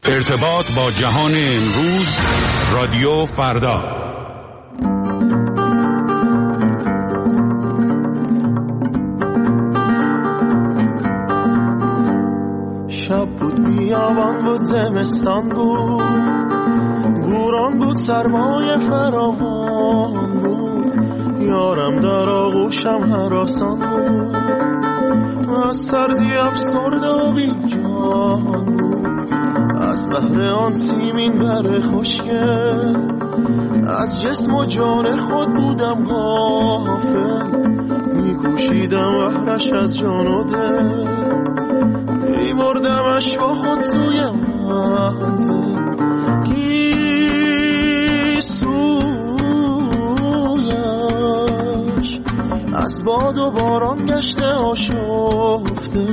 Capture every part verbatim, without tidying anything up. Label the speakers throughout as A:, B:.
A: ارتباط با جهان امروز، رادیو فردا.
B: شب بود، بیابان بود، زمستان بود، بوران بود، سرمای فراوان بود، یارم در آغوشم هراسان بود، از سردی افسرده و بی جان بود، از بحر آن سیمین بر خوشگل، از جسم و جان خود بودم غافل، میکوشیدم بحرش از جان و دل، میبردمش با خود سوی منزل، کی سویش از باد و باران گشته آشفته،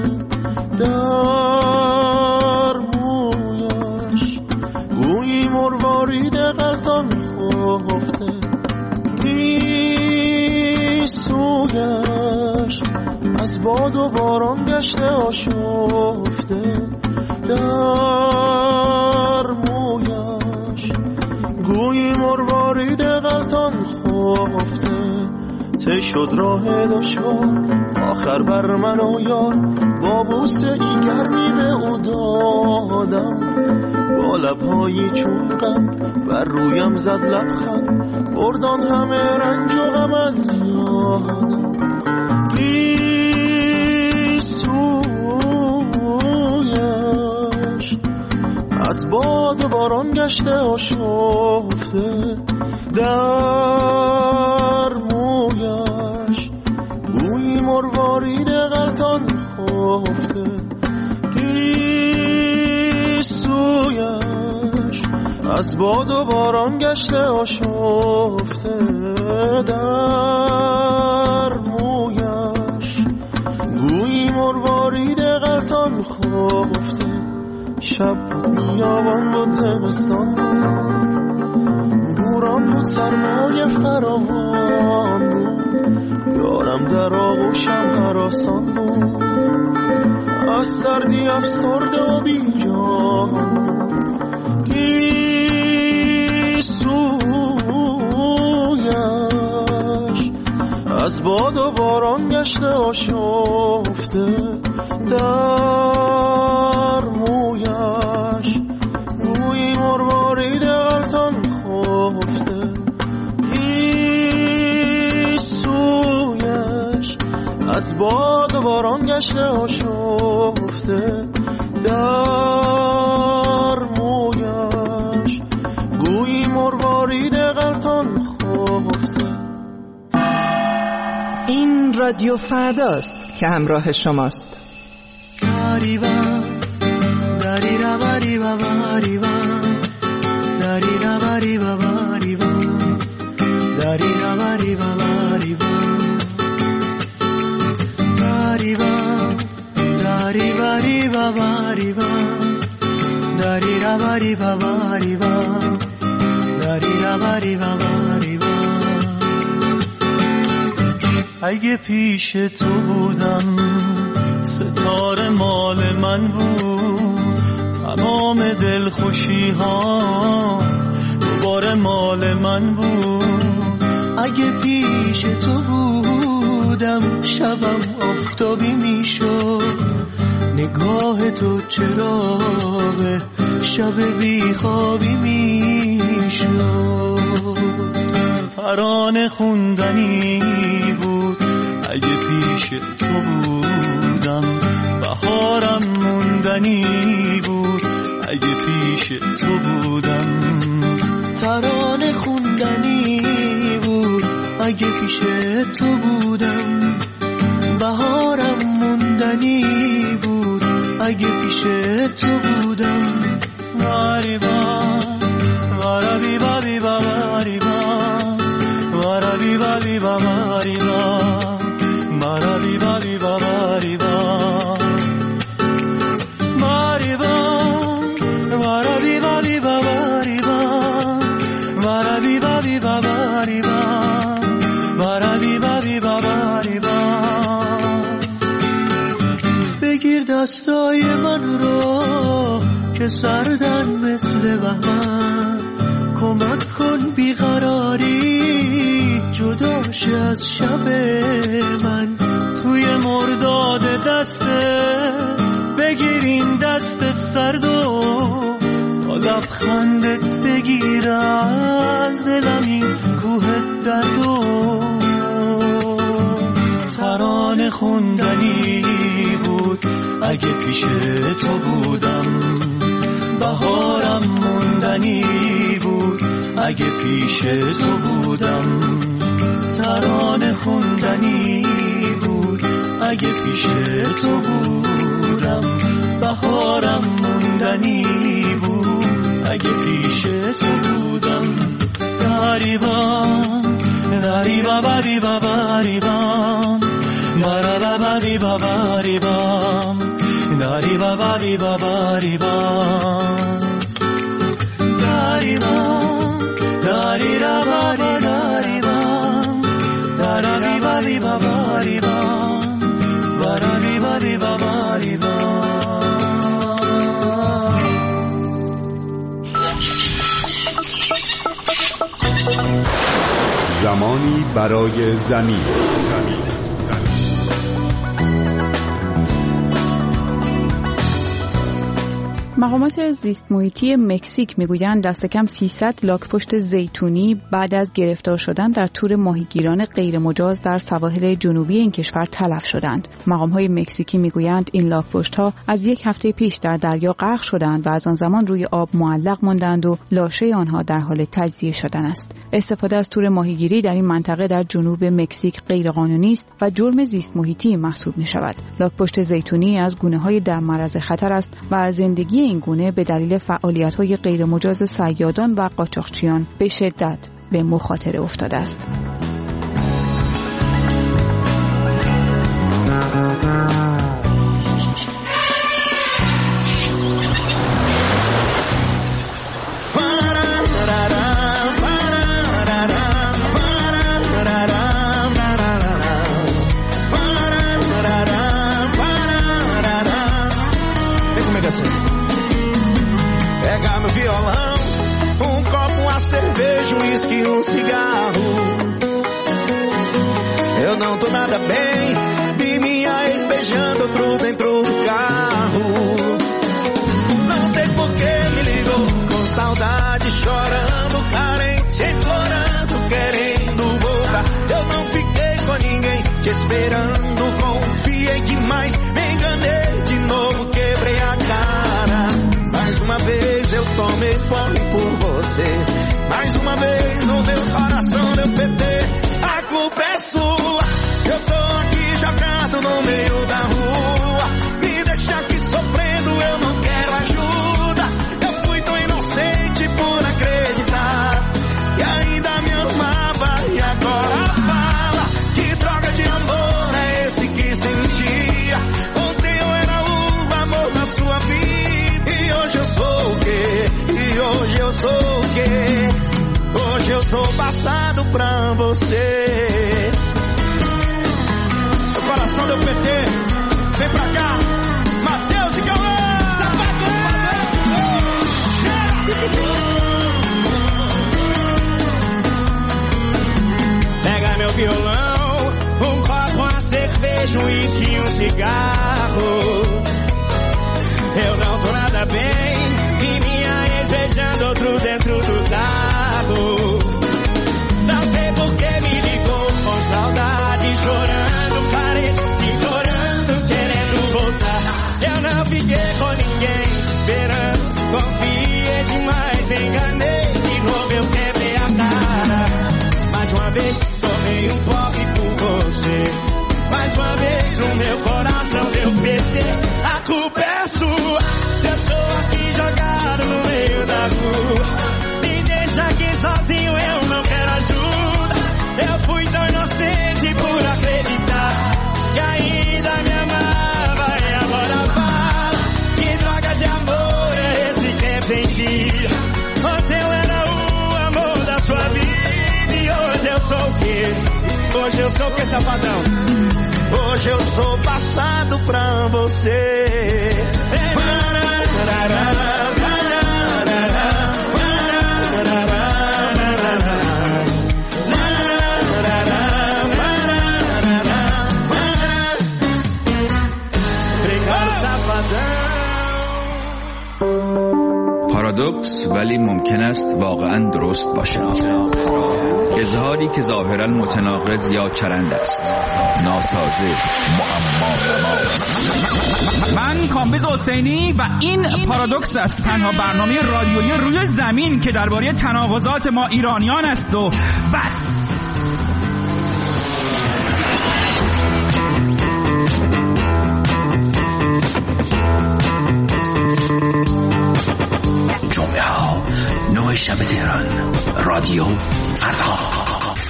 B: در مویش گویی مروارید غلطان خفته، کی سویش از باد و باران گشته آشفته، در مویش گویی مروارید غلطان خفته، ته شد راه دشوار آخر بر من و یار، با بوسه ای گرمی به او دادم، با لبهایی چون غم بر رویم زد لبخند، بردان همه رنج و غم از یادم، کی سویش از باد و باران گشته آشفته، در مویش گویی مروارید غلطان خفته، کی سویش از باد و باران گشته آشفته، در مویش گویی مروارید غلطان خفته. شب بود، بیابان بود، زمستان بود، بوران بود، سرمای فراوان بود، یارم در آغوشم هراسان بود، از سردی افسرده و بی جان بود، کی سویش از باد و باران گشته آشفته، در مویش گویی مروارید غلطان خفته، کی سویش از باد و باران گشته آشفته، در مویش گویی مروارید غلطان خفته.
C: این رادیو فرداست که همراه شماست.
B: دریوا دریرا بریوا بریوا دریرا بریوا بریوا دریرا بریوا بریوا بریوا دری بریوا بریوا دریرا بریوا بریوا دریرا بریوا بریوا. اگه پیش تو بودم ستاره مال من بود، تمام دلخوشی ها دوباره مال من بود. اگه پیش تو بودم شبم آفتابی میشد، نگاه تو چراغ شب بیخوابی میشد. ترانه خوندنی بود اگه پیش تو بودم، بهارم موندنی بود اگه پیش تو بودم. ترانه خوندنی بود اگه پیش تو بودم، بهارم موندنی بود اگه پیش تو بودم. واریبا وارابی بابی واریبا وارابی بابی واریبا وارابی بابی واریبا واریبا وارابی بابی واریبا وارابی بابی واریبا وارابی بابی واریبا. بگیر دستای من رو که سردن مثل بهمن کمک کن بیقراری جداش از شب من توی مرداد دسته بگیر این دست سردو تا لبخندت بگیر از دلم این کوه دردو ترانه خوندنی بود اگه پیش تو بودم بهارم موندنی بود اگه پیش تو بودم ترانه خوندنی بود اگه پیش تو بودم بهارم موندنی بود اگه پیش تو بودم دریبام دریبا بریبا بریبام برا بریبا بریبام دریبا بریبا بریبام دریبام دریرا بری دریبام دری بری بریبام برا بری بریبام
A: زمانی برای زمین. زمین.
C: مقامات زیست محیطی مکزیک میگویند دست کم سیصد لاک‌پشت زیتونی بعد از گرفتار شدن در تور ماهیگیران غیرمجاز در سواحل جنوبی این کشور تلف شدند. مقامات مکزیکی میگویند این لاک‌پشت‌ها از یک هفته پیش در دریا غرق شدند و از آن زمان روی آب معلق ماندند و لاشه آنها در حال تجزیه شدن است. استفاده از تور ماهیگیری در این منطقه در جنوب مکزیک غیرقانونی است و جرم زیست محیطی محسوب می‌شود. لاک‌پشت زیتونی از گونه‌های در معرض خطر است و زندگی این گونه به دلیل فعالیت‌های غیرمجاز صیادان و قاچاقچیان به شدت به مخاطره افتاده است.
B: Nada bem, vi minha ex beijando outro dentro do carro. Não sei por que me ligou com saudade, chorando, carente, implorando, querendo voltar. Eu não fiquei com ninguém, te esperando, confiei demais, me enganei de novo, quebrei a cara. Mais uma vez eu tomei fome por você, mais uma vez no meu coração deu P T. A culpa é sua. Eu tô aqui jogado no meio da rua, me deixa aqui sofrendo, eu não quero ajuda. Eu fui tão inocente por acreditar que ainda me amava e agora fala que droga de amor é esse que sentia. Ontem eu era o amor da sua vida e hoje eu sou o quê? E hoje eu sou o quê? Hoje eu sou passado pra você. Coração deu P T, vem pra cá, Matheus e Cauã, sapato pega meu violão, um copo, uma cerveja, um uísque e um cigarro. Eu não tô nada bem, e minha ex beijando outro dentro do carro. Não sei por que me ligou com saudade, chorando, carente, implorando, querendo voltar. Eu não fiquei com ninguém, esperando, confiei demais, me enganei, de novo eu quebrei a cara. Mais uma vez tomei um porre por você, mais uma vez o meu coração deu P T. A culpa é sua, se eu tô aqui jogado no meio da rua, me deixa aqui sozinho, eu não quero ajuda. Eu fui tão inocente por acreditar que ainda me amava e agora fala que droga de amor é esse que sentia. Ontem eu era o amor da sua vida e hoje eu sou o quê? Hoje eu sou o que, safadão? Hoje eu sou passado pra você. Ei,
D: پارادوکس ولی ممکن است واقعا درست باشد. اظهاری که ظاهرا متناقض یا چرند است، ناسازه، معما.
E: من کامبیز حسینی و این پارادوکس است، تنها برنامه رادیویی روی زمین که درباره تناقضات ما ایرانیان است و بس.
F: جمعه ها نه شب تهران، رادیو فردا.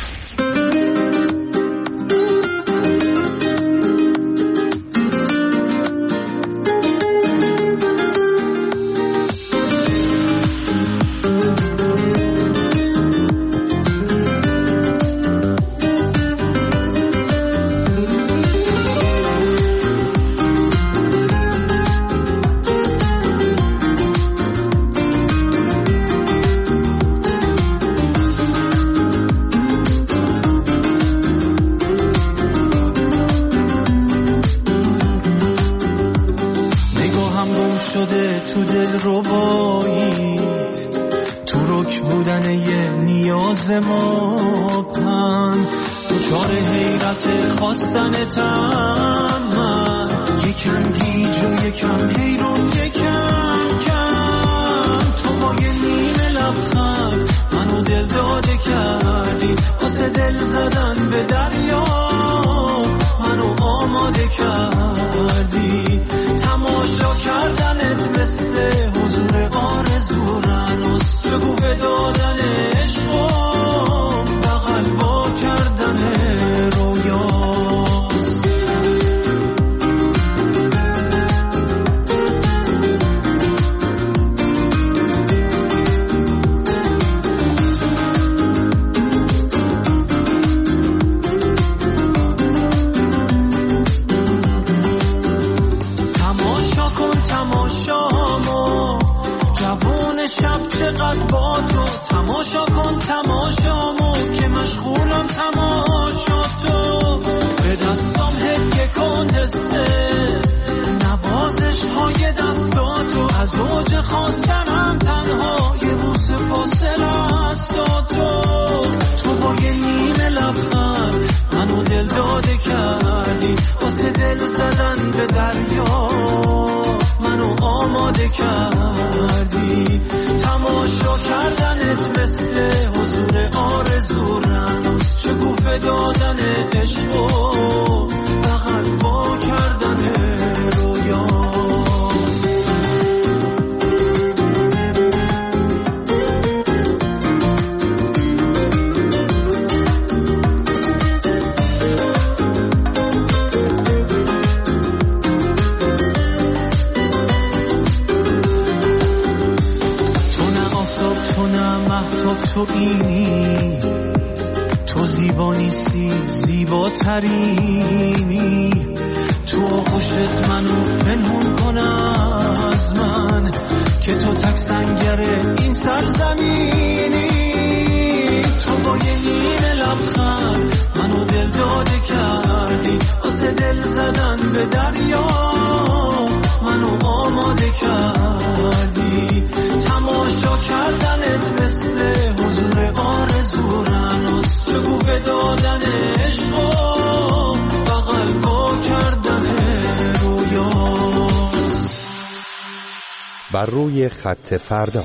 G: بر روی خط فردا.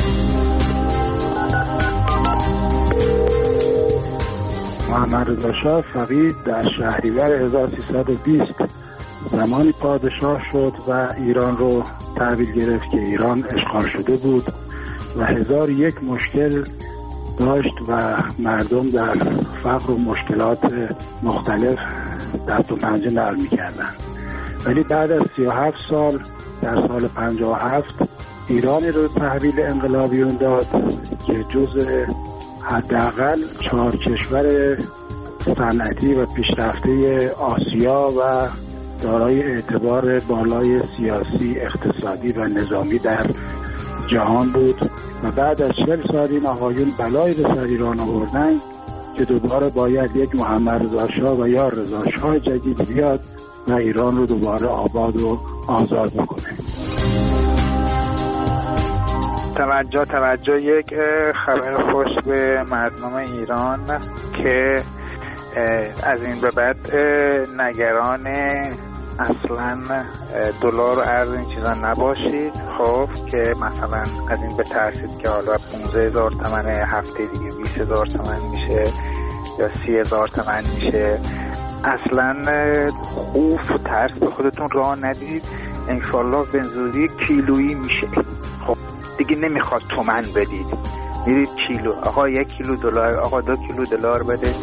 H: محمد رضا شاه فقید در شهریور هزار و سیصد و بیست زمانی پادشاه شد و ایران رو تحویل گرفت که ایران اشغال شده بود و هزار یک مشکل داشت و مردم در فقر و مشکلات مختلف دست و پنجه نرم می‌کردن. ولی بعد از سی و هفت سال در سال پنجاه و هفت ایرانی رو تحویل انقلابیون داد که جزء حداقل چهار کشور صنعتی و پیشرفته آسیا و دارای اعتبار بالای سیاسی، اقتصادی و نظامی در جهان بود و بعد از چهل سال این آقایون بلایی به سر ایران آوردن که دوباره باید یک محمد رضا شاه و یا رضا شاه جدید بیاد و ایران رو دوباره آباد و آزاد بکنه.
I: توجه توجه یک خبر خوش به مردم ایران که از این به بعد نگران اصلا دلار و ارز این چیزا نباشید. خب که مثلا از این به ترسید که حالا پانزده هزار تومن هفته دیگه بیست هزار تومن میشه یا سی هزار تومن میشه. اصلا خوف و ترس به خودتون راه ندید. انشالله بنزودی کیلویی میشه. خب دیگه نمیخواد تومن بدید، میرید کیلو. آقا یک کیلو دلار، آقا دو کیلو دلار بده.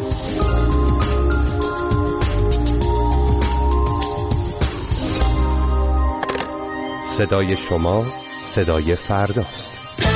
G: صدای شما صدای فرداست.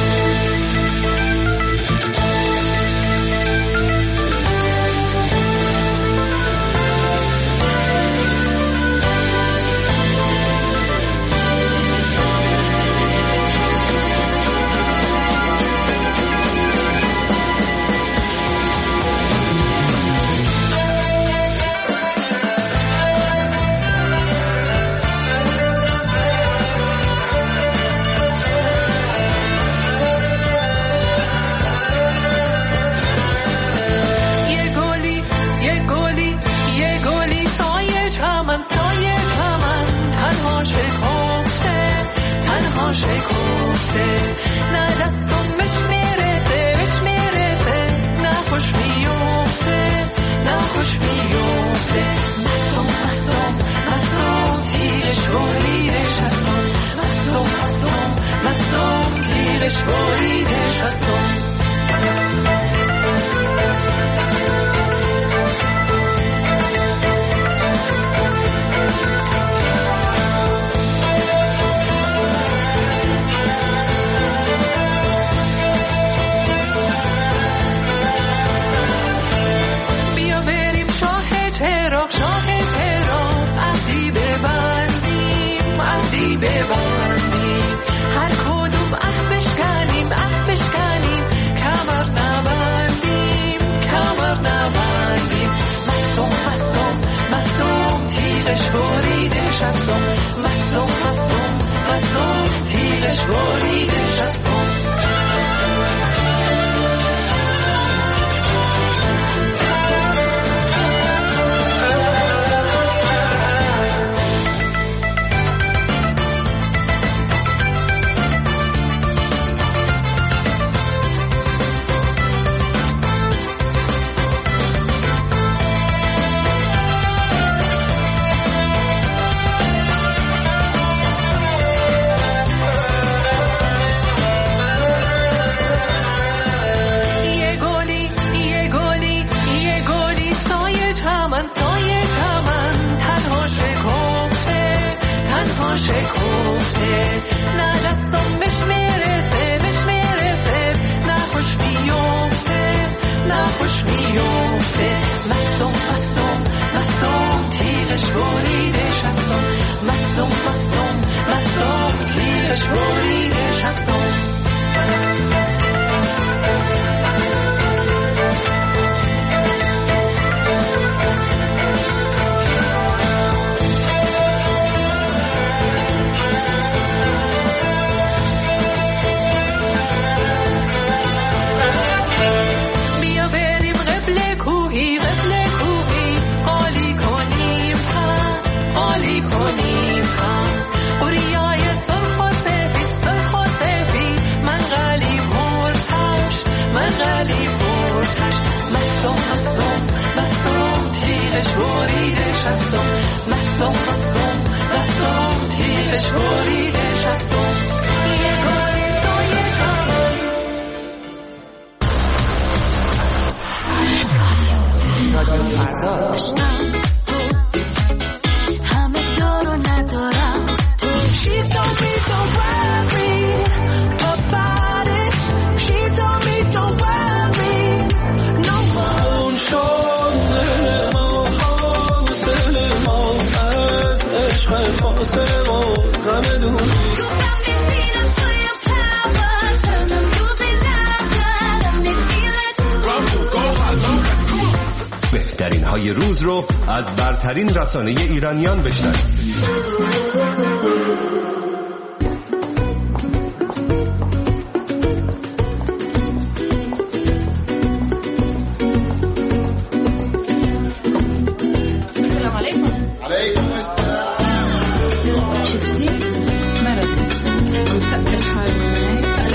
J: بهترین های روز رو از برترین رسانه ایرانیان بشنوید.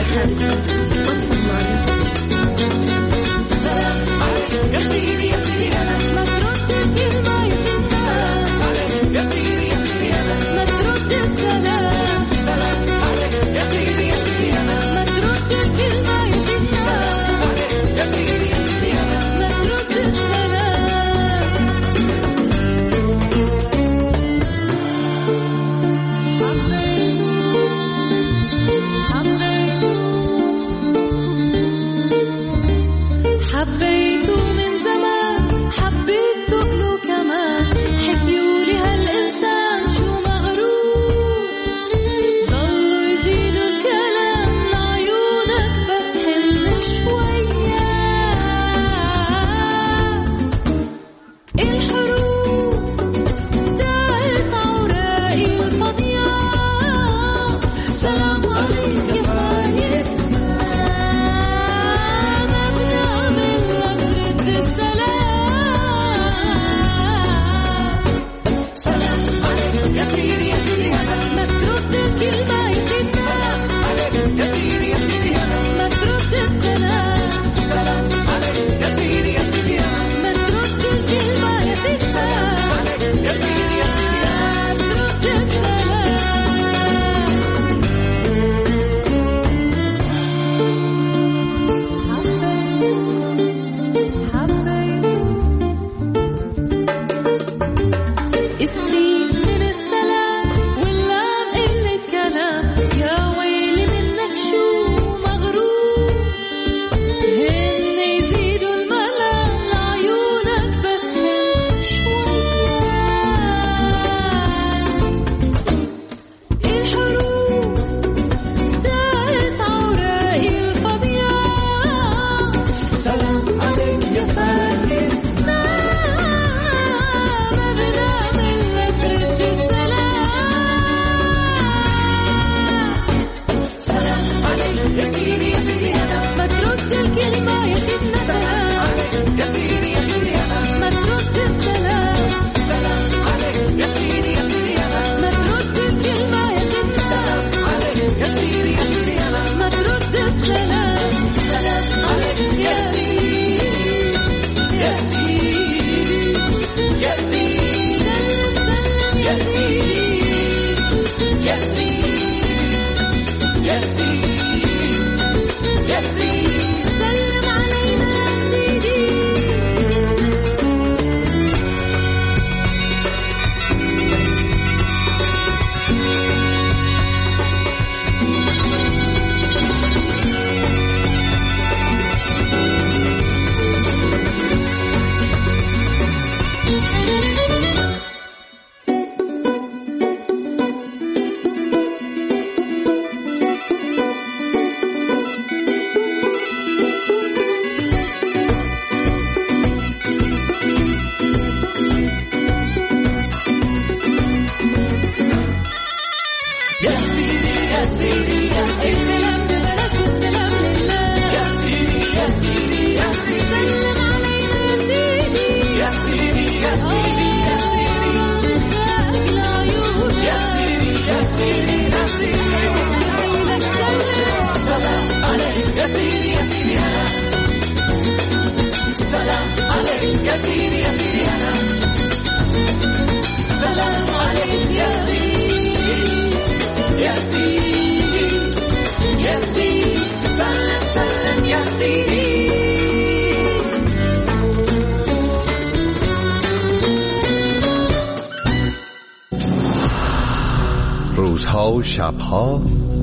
J: روزها و شبها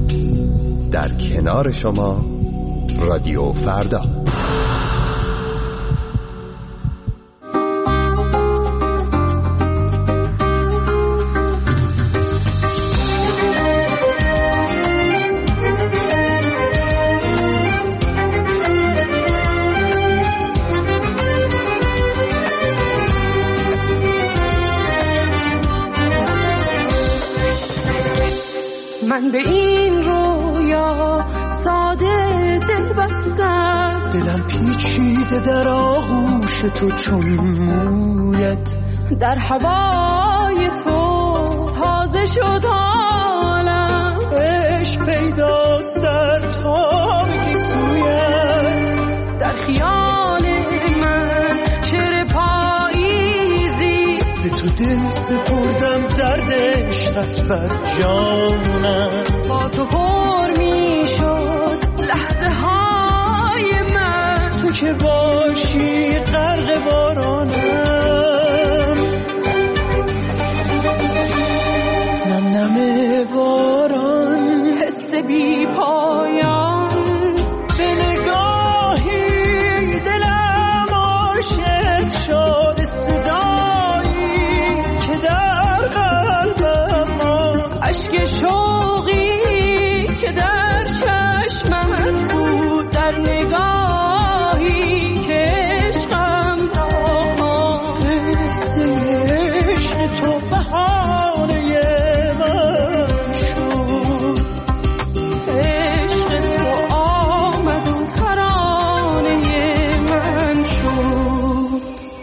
J: در کنار شما رادیو فردا.
K: من به این رویا ساده دل بستم،
B: دلم پیچیده در آغوش تو چون مویت،
K: در هوای تو تازه شد حالم،
B: عشق پیداست در تا دل سپردم درد عشقت بر جانم.
K: با تو پر می شد لحظه های من،
B: تو که باشی غرق بارانم. نم نم باران،
K: حس بی پایان،
B: به نگاهی دلم عاشق شد. صدایی که در قلبم ماند،
K: اشک شوقی که در چشمت بود، در نگاهی که عشقم را ماند.
B: قصه عشق تو بهانه من شد،
K: عشق تو آمد و ترانه من شد.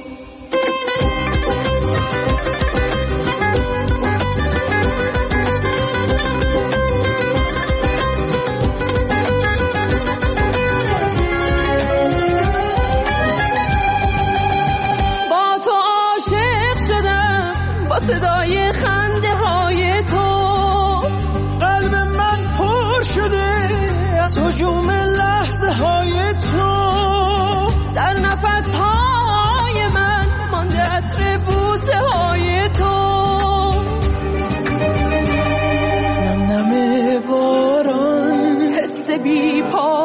K: با تو عاشق شدم، با صدای خنده های تو،
B: قلب من پر شده از هجوم لحظه های تو.
K: در نفس های من مانده عطر بوسه های تو.
B: نم نم باران،
K: حس بی پایان،